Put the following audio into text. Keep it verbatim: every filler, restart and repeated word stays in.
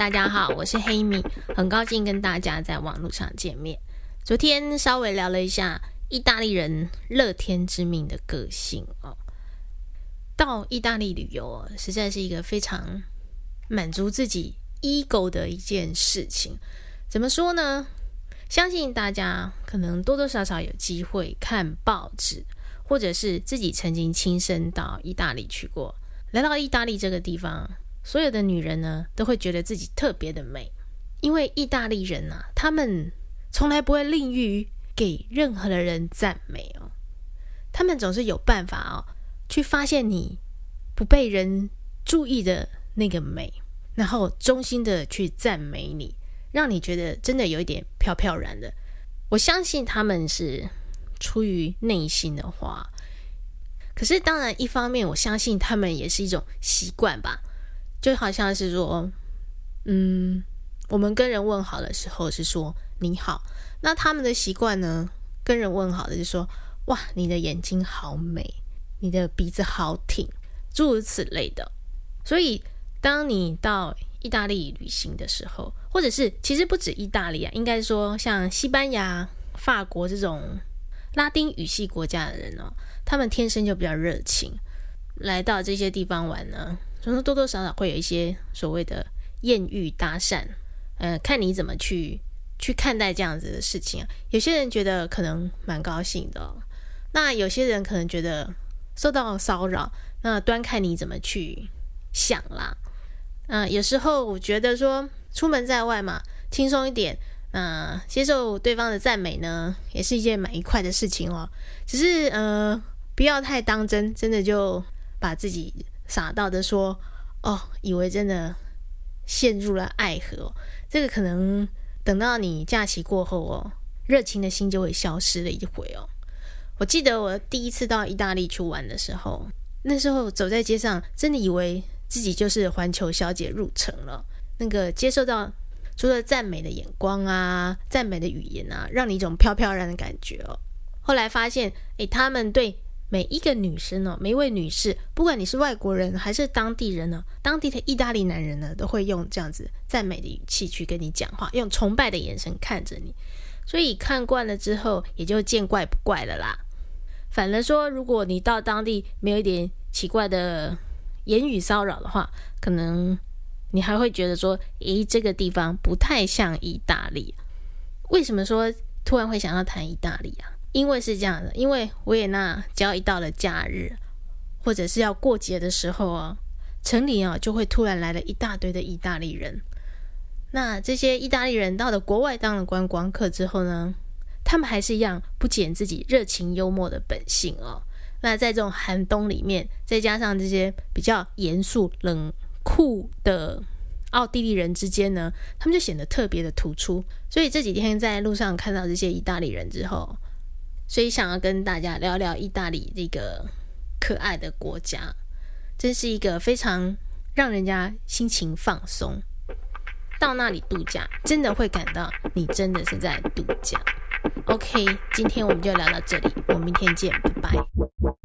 大家好，我是黑米，很高兴跟大家在网络上见面。昨天稍微聊了一下意大利人乐天知命的个性哦。到意大利旅游哦，实在是一个非常满足自己 ego 的一件事情。怎么说呢？相信大家可能多多少少有机会看报纸，或者是自己曾经亲身到意大利去过。来到意大利这个地方，所有的女人呢都会觉得自己特别的美，因为意大利人啊，他们从来不会吝于给任何的人赞美哦，他们总是有办法哦，去发现你不被人注意的那个美，然后衷心的去赞美你，让你觉得真的有一点飘飘然的。我相信他们是出于内心的话，可是当然一方面我相信他们也是一种习惯吧，就好像是说嗯，我们跟人问好的时候是说你好，那他们的习惯呢，跟人问好的是说哇，你的眼睛好美，你的鼻子好挺，诸如此类的。所以当你到意大利旅行的时候，或者是其实不止意大利啊，应该说像西班牙、法国这种拉丁语系国家的人哦，他们天生就比较热情，来到这些地方玩呢，多多少少会有一些所谓的艳遇搭讪，呃，看你怎么去去看待这样子的事情啊。有些人觉得可能蛮高兴的哦，那有些人可能觉得受到骚扰，那端看你怎么去想啦。呃，有时候我觉得说出门在外嘛，轻松一点，那接受对方的赞美呢，也是一件蛮愉快的事情哦。只是呃，不要太当真，真的就把自己傻到的说哦，以为真的陷入了爱河哦。这个可能等到你假期过后哦，热情的心就会消失了一回哦。我记得我第一次到意大利去玩的时候，那时候走在街上，真的以为自己就是环球小姐入城了。那个接受到除了赞美的眼光啊，赞美的语言啊，让你一种飘飘然的感觉哦。后来发现诶，他们对每一个女生哦，每一位女士，不管你是外国人还是当地人呢，当地的意大利男人呢，都会用这样子赞美的语气去跟你讲话，用崇拜的眼神看着你。所以看惯了之后，也就见怪不怪了啦。反而说，如果你到当地没有一点奇怪的言语骚扰的话，可能你还会觉得说，诶，这个地方不太像意大利。为什么说突然会想要谈意大利啊？因为是这样的，因为维也纳只要一到了假日或者是要过节的时候啊，城里啊就会突然来了一大堆的意大利人。那这些意大利人到了国外当了观光客之后呢，他们还是一样不减自己热情幽默的本性哦。那在这种寒冬里面，再加上这些比较严肃冷酷的奥地利人之间呢，他们就显得特别的突出。所以这几天在路上看到这些意大利人之后，所以想要跟大家聊聊意大利这个可爱的国家，真是一个非常让人家心情放松，到那里度假真的会感到你真的是在度假。OK， 今天我们就聊到这里，我们明天见，拜拜。